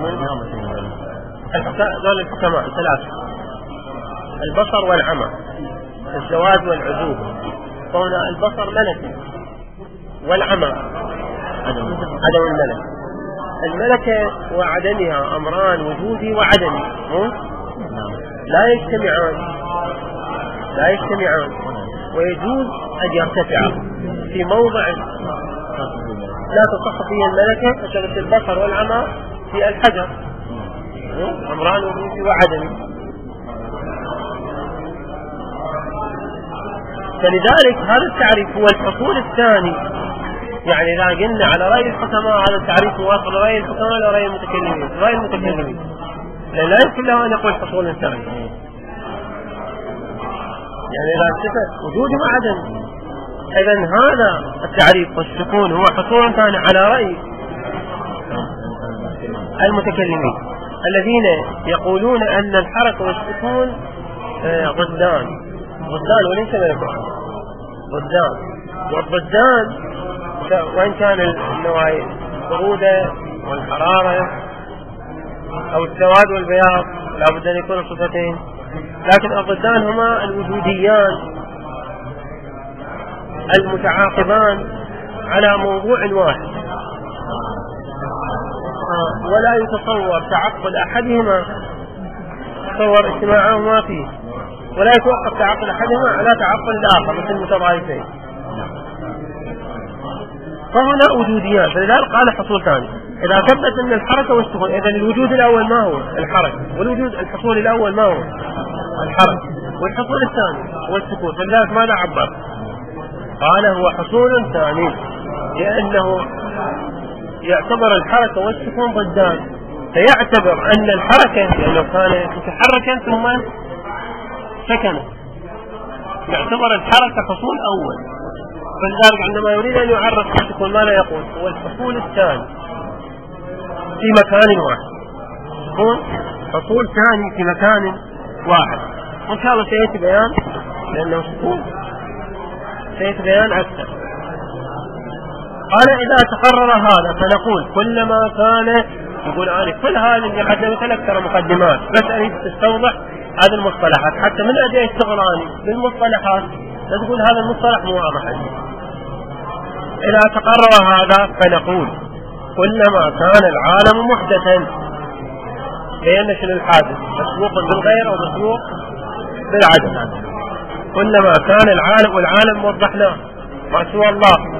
دول الحكماء ثلاثة: البصر والعمى، الزواج والعزوب. قلنا البصر ملكة والعمى عدم الملك. الملكة وعدمها أمران وجودي وعدمي، لا يجتمعان لا يجتمعان ويجوز أن يرتفعا في موضع لا تصح فيه الملكة، فشغل البصر والعمى في الحجر، أمران وجودي وعدمي. فلذلك هذا التعريف هو الحصول الثاني. يعني إذا قلنا على رأي الحكماء هذا التعريف موافق لرأي الحكماء ولا رأي المتكلمين؟ رأي المتكلمين، لأن لا يمكن له أن يقول حصول ثاني. يعني إذا اتفق وجود وعدم، إذن هذا التعريف والسكون هو حصول ثاني على رأي المتكلمين الذين يقولون أن الحركة والسكون ضدان ضدان وليس ملكان، ضدان. والضدان وإن كان النوعين البرودة والحرارة أو السواد والبياض لا بد أن يكون صفتين، لكن الضدان هما الوجوديان المتعاقبان على موضوع واحد، ولا يتصور تعقل أحدهما تصور اجتماعهما فيه، ولا يتوقف تعقل أحدهما على تعقل الآخر مثل المتضايفين. فهنا وجوديان، فلذلك قال حصول ثاني. إذا ثبت أن الحركة والسكون، إذن الوجود الأول ما هو؟ الحركة. والوجود الحصول الأول ما هو؟ الحركة. والحصول الثاني هو السكون. فلذلك ماذا عبر؟ قال هو حصول ثاني، لأنه يعتبر الحركة والسكون ضدان، فيعتبر أن الحركة لأنه كان متحركا ثم سكن، يعتبر الحركة حصول أول. فلذلك عندما يريد أن يعرف السكون ماذا يقول؟ هو الحصول الثاني في مكان واحد. يكون حصول ثاني في مكان واحد، وإن شاء الله سيأتي بيان لأنه سكون سيأتي بيان أكثر. قال إذا تقرر هذا فنقول كلما كان، يقول أنا كل هذه اللي قدمت لك ترى مقدمات، بس أريد تستوضح هذه المصطلحات حتى من أجل اشتغلاني بالمصطلحات لا تقول هذا المصطلح مو واضح. إذا تقرر هذا فنقول كلما كان العالم محدثا، لأن شنو الحادث؟ مسبوق بالغير أو مسبوق بالعدم. كلما كان العالم، والعالم وضحناه ما سوى الله،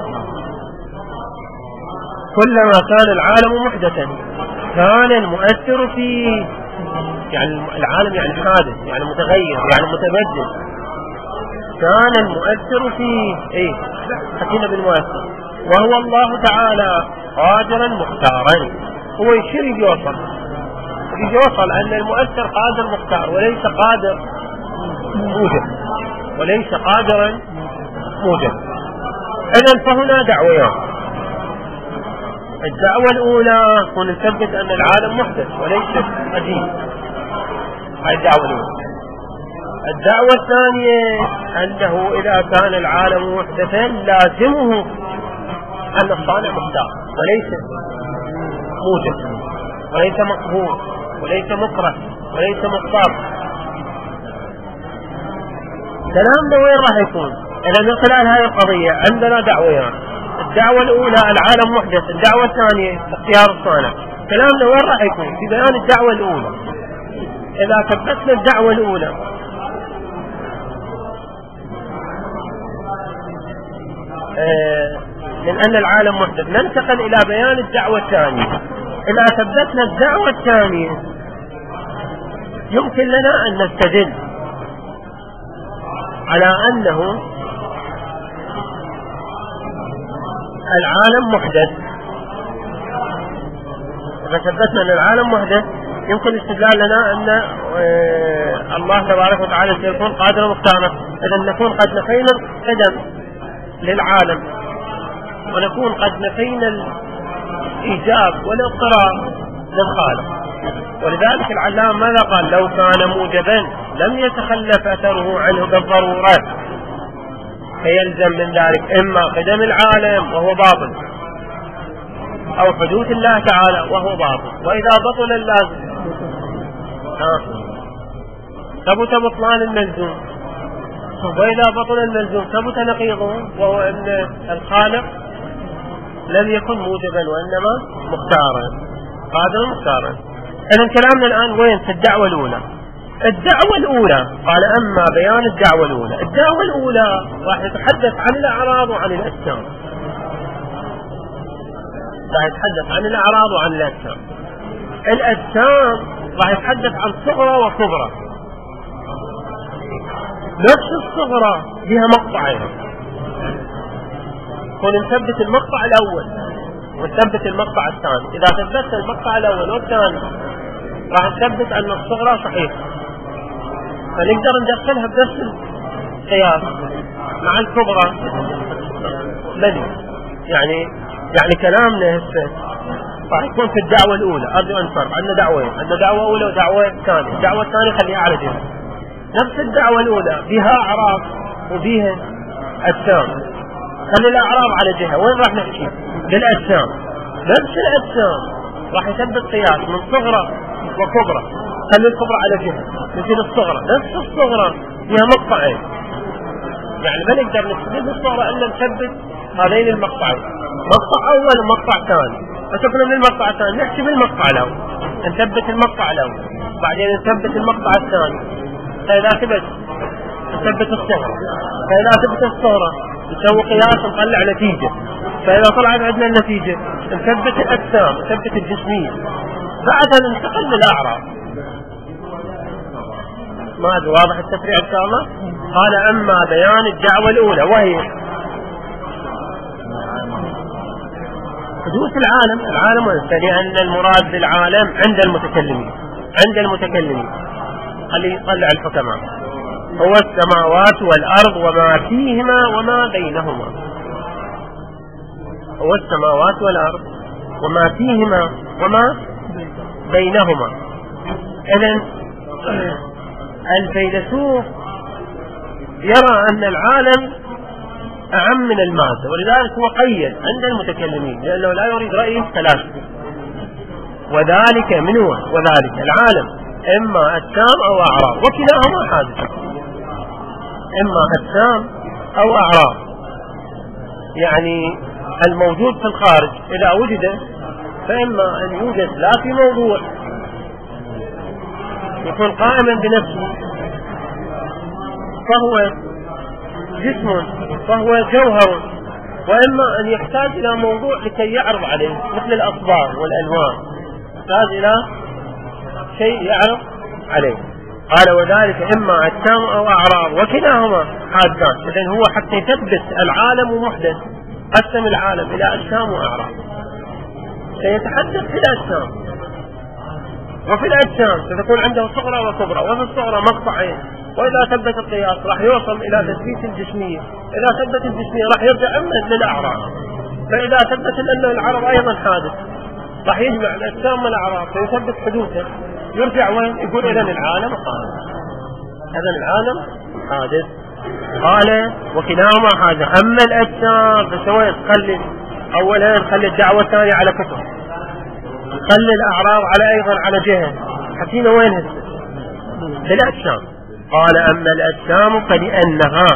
كلما كان العالم محدثا كان المؤثر فيه، يعني العالم يعني حادث يعني متغير يعني متبدل، كان المؤثر فيه ايه حكينا بالمؤثر وهو الله تعالى قادرا مختارا. هو يشير يوصل يوصل أن المؤثر قادر مختار وليس قادر موجب، وليس قادرا موجب. إذن فهنا دعويان. الدعوة الأولى كون نثبت أن العالم محدث وليس قديم، هذه الدعوة الأولى. الدعوة الثانية أنه إذا كان العالم محدثا لازمه أن الصانع مختار وليس موجب وليس مقبول وليس مكره وليس مختار. كلامنا وين راح يكون؟ إذا من خلال هذه القضية عندنا دعويان. الدعوة الأولى العالم محدث، الدعوة الثانية اختيار الصانع. كلامنا وين راح يكون؟ في بيان الدعوة الأولى. إذا ثبتنا الدعوة الأولى آه من أن العالم محدث ننتقل إلى بيان الدعوة الثانية. إذا ثبتنا الدعوة الثانية يمكن لنا أن نستدل على أنه العالم محدث. إذا ثبتنا أن العالم محدث يمكن الاستدلال لنا أن آه الله تبارك وتعالى سيكون قادرا مختارا. إذا نكون قد نفينا القدم للعالم ونكون قد نفينا الإيجاب والاضطرار للخالق. ولذلك العلام ماذا قال؟ لو كان موجبا لم يتخلف أثره عنه بالضرورة، فيلزم من ذلك إما قدم العالم وهو باطل أو حدوث الله تعالى وهو باطل. وإذا بطل اللازم ثبت بطلان الملزوم، وإذا بطل الملزوم ثبت نقيضه وهو أن الخالق لم يكن موجبا وإنما مختارا قادرا مختارا. إذن كلامنا الآن وين؟ في الدعوة الأولى. الدعوة الأولى قال أما بيان الدعوة الأولى. الدعوة الأولى راح يتحدث عن الأعراض وعن الأجسام، راح يتحدث عن الأعراض وعن الأجسام. الأجسام راح يتحدث عن صغرى وكبرى. نفس الصغرى بها مقطعين، كون نثبت المقطع الأول ونثبت المقطع الثاني. إذا ثبت المقطع الأول والثاني راح نثبت أن الصغرى صحيحة، فنقدر ندخلها بنفس القياس مع الكبرى بلي. يعني يعني كلامنا هسه راح يكون في الدعوة الأولى. أرجو أن تفرق، عندنا دعوين، عندنا دعوة أولى ودعوة ثانية. الدعوة الثانية خليها على جهة. نفس الدعوة الأولى بها أعراض وبها أجسام، خلي الأعراض على جهة. وين راح نحكي؟ للأجسام. نفس الأجسام راح يثبت قياس من صغرى وكبرى، خلي الكبرى على جهة مثل الصغرى. نفس الصغرى فيها مقطعين، يعني ما نقدر نستفيد الصغرى إلا نثبت هذين المقطعين، مقطع أول ومقطع ثاني. فشوفنا من المقطع الثاني نحكي بالمقطع الأول، نثبت المقطع الأول بعدين نثبت المقطع الثاني. فإذا ثبت نثبت الصغرى، فإذا ثبت الصغرى نسوي قياس نطلع نتيجة، فإذا طلعت عندنا النتيجة نثبت الأجسام نثبت الجسمية، بعدها ننتقل للأعراض. ما أدري واضح التفريع إن شاء الله. قال أما بيان الدعوة الأولى وهي حدوث العالم. العالم لأن المراد بالعالم عند المتكلمين عند المتكلمين خلي يطلع الحكماء هو السماوات والأرض وما فيهما وما بينهما. هو السماوات والأرض وما فيهما وما بينهما. إذن الفيلسوف يرى أن العالم أعم من المادة، ولذلك هو قيد عند المتكلمين لأنه لا يريد رأي ثلاثة. وذلك من هو؟ وذلك العالم إما أجسام أو أعراض، وكلاهما حادث. إما أجسام أو أعراض، يعني الموجود في الخارج إذا وجد فإما أن يوجد لا في موضوع يكون قائما بنفسه فهو جسم فهو جوهر، وإما أن يحتاج إلى موضوع لكي يعرض عليه مثل الأصباغ والألوان، يحتاج إلى شيء يعرض عليه. قال وذلك إما أجسام أو أعراض وكلاهما حادثان. إذن هو حتى يثبت العالم محدث قسم العالم إلى أجسام وأعراض، سيتحدث في الأجسام، وفي الأجسام ستكون عنده صغرى وكبرى، وفي الصغرى مقطعين، وإذا ثبت القياس راح يوصل إلى تثبيت الجسمية، إذا ثبت الجسمية راح يرجع أمد للأعراض، فإذا ثبت أن العرض أيضا حادث راح يجمع الأجسام والأعراض فيثبت حدوثه، يرجع وين؟ يقول إذن العالم حادث، إذن العالم حادث. قال وكلاهما حادث. أما الأجسام فسوين خلي أولا خلي الدعوة الثانية على كتب، خلي الأعراض على أيضا على جهة، حكينا وين هسه بالأجسام. قال أما الأجسام فلأنها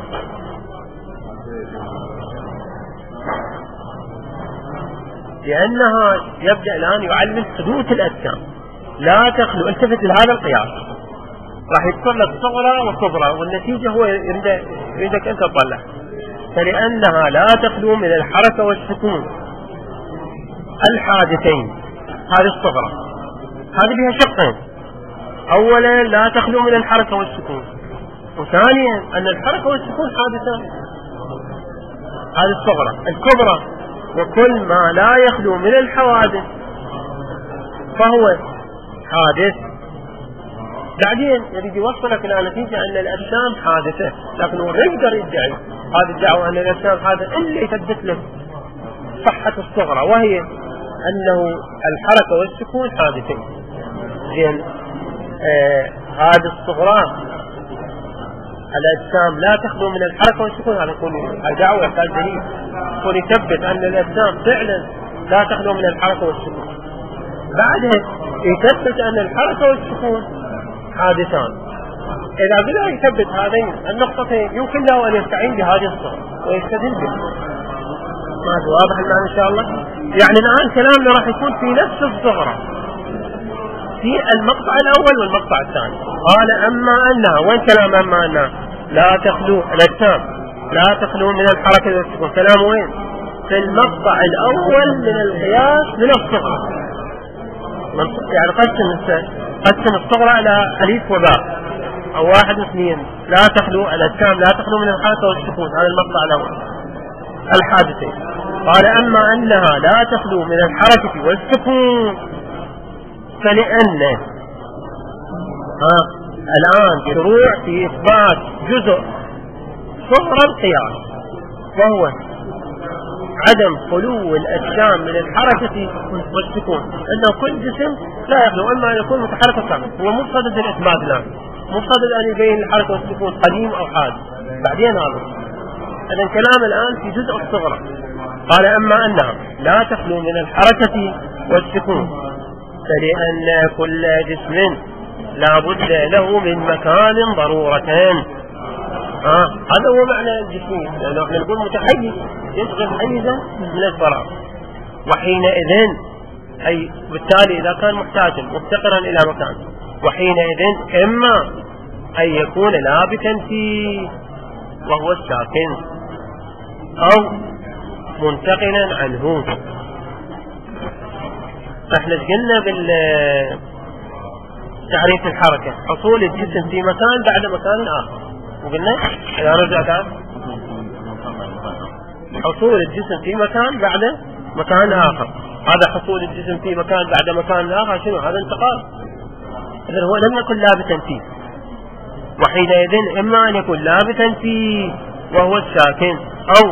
لأنها يبدأ الآن يعلم حدوث الأجسام لا تخلو. التفت لهذا القياس راح يذكر لك صغرى وكبرى، والنتيجة هو يريدك أنت تطلع. فلأنها لا تخلو من الحركة والسكون الحادثين، هذه الصغرى هذه بها شقين، أولا لا تخلو من الحركة والسكون، وثانيا أن الحركة والسكون حادثان، هذه الصغرى. الكبرى وكل ما لا يخلو من الحوادث فهو حادث. بعدين يريد يوصلك إلى نتيجة أن الأجسام حادثة، لكن هو يقدر يدعي هذه الدعوة أن الأجسام حادثة إلا يثبت لك صحة الصغرى، وهي أنه الحركة والسكون حادثين. زين آه هذه الصغرى الأجسام لا تخلو من الحركة والسكون، هذا يكون الدعوة يحتاج دليل يكون يثبت أن الأجسام فعلا لا تخلو من الحركة والسكون. بعدها يثبت أن الحركة والسكون حادثان. إذا بدأ يثبت هذين النقطتين يمكن له أن يستعين بهذه الصورة ويستدل بها. ما هذا واضح الآن إن شاء الله؟ يعني الآن كلامنا راح يكون في نفس الصغرى في المقطع الأول والمقطع الثاني. قال أما أنها، وين كلام أما أنها؟ لا تخلو الأجسام لا تخلو من الحركة والسكون، كلام وين؟ في المقطع الأول من القياس من الصغرى. يعني قسم قسم الصغرى إلى أليف وباء أو واحد واثنين. لا تخلو الأجسام لا تخلو من الحركة والسكون، هذا المقطع الأول الحادثين. قال أما أنها لا تخلو من الحركة والسكون فلأن ها الآن شروع في إثبات جزء صغرى القياس، وهو عدم خلو الأجسام من الحركة والسكون، أنه كل جسم لا يخلو، إما أن يكون متحرك كامل. هو مو بصدد الإثبات الآن، مو بصدد أن يبين الحركة والسكون قديم أو حادث، بعدين هذا. إذن كلام الآن في جزء الصغرى. قال أما أنها لا تخلو من الحركة والسكون فلأن كل جسم لا بد له من مكان ضرورتين. آه. هذا هو معنى الجسمية، لأنه احنا نقول متحيز يشغل حيزا من الفراغ، وحينئذ أي بالتالي إذا كان محتاجا مفتقرا إلى مكان، وحينئذ إما أن يكون لابثا فيه وهو الساكن أو منتقلا عنه. احنا قلنا بالتعريف الحركة حصول الجسم في مكان بعد مكان آخر، وقلنا إذا رجع تعال حصول الجسم في مكان بعد مكان آخر، هذا حصول الجسم في مكان بعد مكان آخر شنو؟ هذا انتقال. إذن هو لم يكن لابثا فيه، وحينئذ إما أن يكون لابثا فيه وهو الساكن أو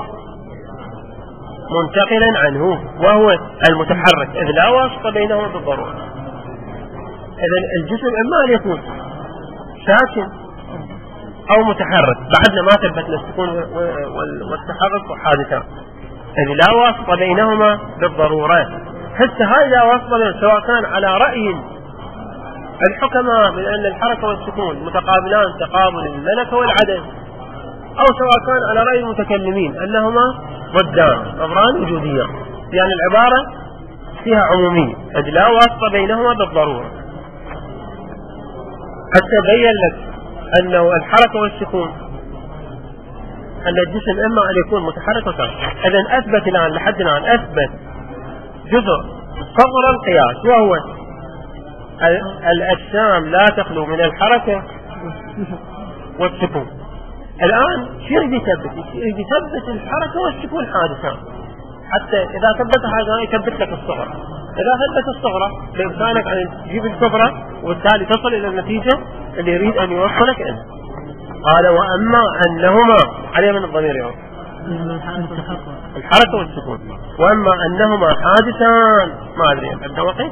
منتقلا عنه وهو المتحرك، إذ لا واسطة بينهما بالضرورة. إذن الجسم إما أن يكون ساكن أو متحرك، بعدنا ما ثبت السكون والتحرك حادثان، إذ لا واسطة بينهما بالضرورة. حتى هاي لا واسطة، سواء كان على رأي الحكماء من أن الحركة والسكون متقابلان تقابل الملكة والعدم، أو سواء كان على رأي المتكلمين أنهما ضدان أمران وجوديان، يعني العبارة فيها عمومية، إذ لا واسطة بينهما بالضرورة. حتى بين لك أنه الحركة والسكون أن الجسم إما أن يكون متحرك وساكن. إذن أثبت الآن لحد الآن أثبت جزء صغر القياس، وهو الأجسام لا تخلو من الحركة والسكون. الآن شو يريد يثبت؟ يريد يثبت الحركة والسكون حادثان، حتى إذا ثبت هذا يثبت لك الصغرى. إذا ثبت الصغرى بإمكانك أن تجيب الكبرى وبالتالي تصل إلى النتيجة اللي يريد أن يوصلك إليه. قال وأما أنهما عليه من الضمير يوم الحركة والسكون، وأما أنهما حادثان ما أدري أبدأ وقت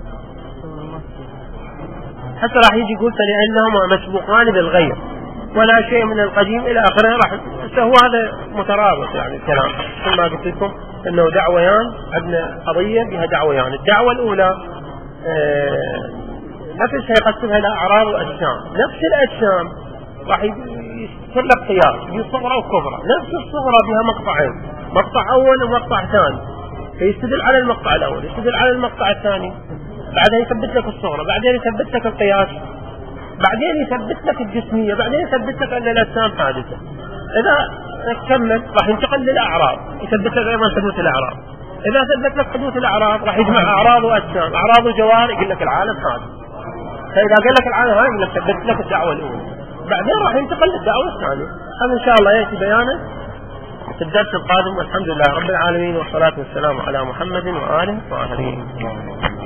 حتى راح يجي يقول فلأنهما مسبوقان بالغير ولا شيء من القديم إلى آخره. راح هو هذا مترابط يعني الكلام مثل ما قلت لكم أنه دعويان، عندنا قضية بها دعويان. الدعوة الأولى آه نفسها يقسمها إلى أعراض وأجسام. نفس الأجسام راح يصير لك قياس بصغرى وكبرى. نفس الصغرى بها مقطعين، مقطع أول ومقطع ثاني، فيستدل على المقطع الأول يستدل على المقطع الثاني، بعدين يثبت لك الصغرى، بعدين يثبت لك القياس، بعدين يثبت لك الجسمية، بعدين يثبت لك أن الأجسام حادثة. إذا كمل راح ينتقل للأعراض، يثبت لك أيضا حدوث الأعراض. إذا ثبت لك حدوث الأعراض راح يجمع أعراض وأجسام، أعراض وجوار، يقول لك العالم حادث. فإذا قال لك العالم هاي يقول لك ثبت لك الدعوة الأولى، بعدين راح ينتقل للدعوة الثانية. هذا إن شاء الله يأتي بيانه في الدرس القادم، والحمد لله رب العالمين، والصلاة والسلام على محمد وآله وآله.